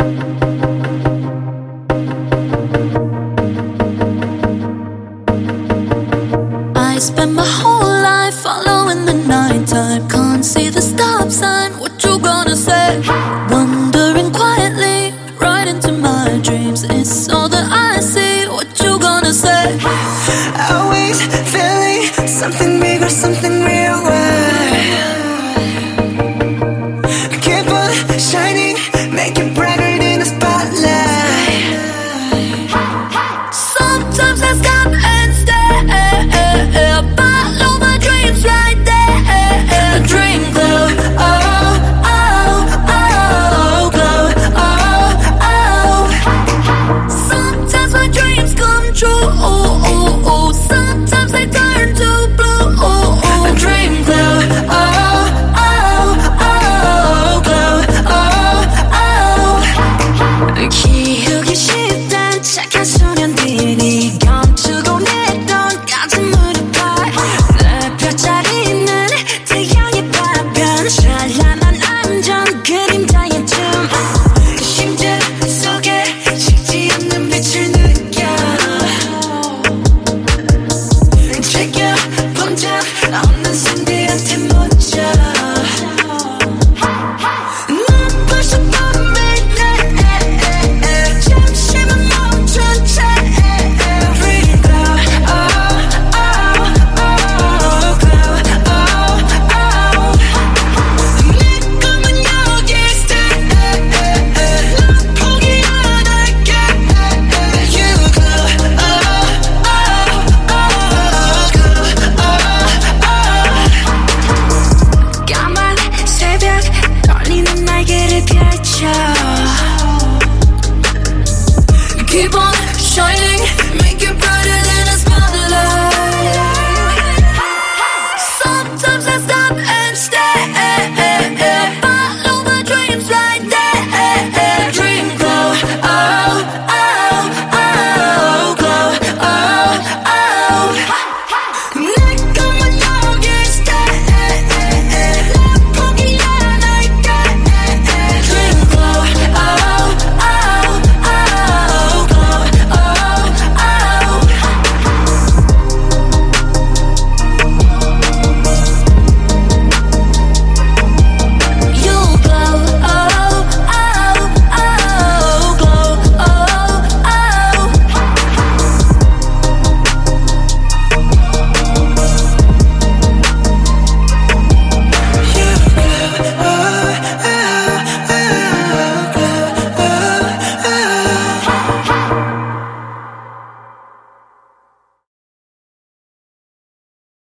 I spend my whole life following the nighttime. Can't see the stop sign, what you gonna say? Wandering quietly, right into my dreams. It's all that I see, what you gonna say? Always feeling something bigger, something